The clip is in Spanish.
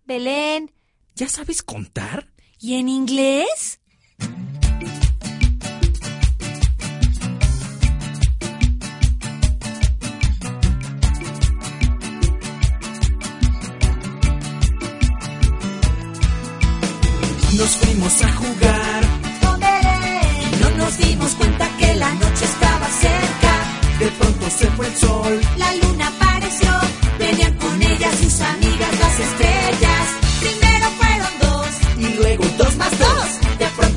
Belén. ¿Ya sabes contar? ¿Y en inglés? Nos fuimos a jugar Con Belén. y no nos dimos cuenta que la noche estaba cerca. De pronto se fue el sol. La luna para